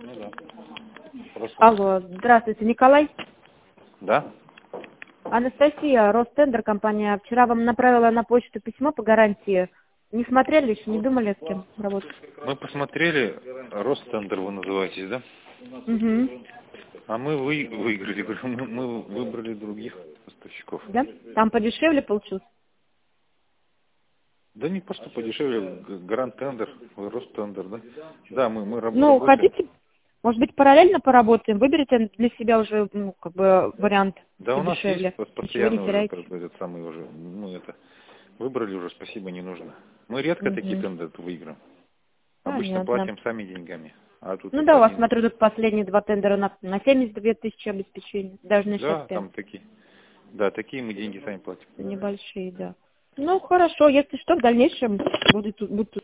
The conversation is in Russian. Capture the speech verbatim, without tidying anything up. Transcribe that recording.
Ну да. Хорошо. Алло, здравствуйте, Николай. Да? Анастасия, Ростендер, компания. Вчера вам направила на почту письмо по гарантии. Не смотрели еще, не думали, с кем работать? Мы посмотрели, Ростендер вы называетесь, да? Угу. А мы вы, выиграли, говорю, мы, мы выбрали других поставщиков. Да? Там подешевле получилось? Да не просто подешевле, Гранд Тендер, Ростендер, да? Да, мы, мы раб- Ну, работаем. хотите, может быть, параллельно поработаем? Выберите для себя уже, ну, как бы, вариант Да, у нас подешевле. есть пос- Ничего не постоянно уже теряете. как бы, этот самый уже, ну это, выбрали уже, спасибо, не нужно. Мы редко такие Угу. тендеры выиграем. Обычно Понятно. платим сами деньгами. А тут Ну это да, у вас, один. смотрю, тут последние два тендера на, на семьдесят две тысячи обеспечения, даже на Да, шестьдесят пять. там такие. Да, такие мы деньги сами платим. Небольшие, да. Ну, хорошо, если что, в дальнейшем будут, будут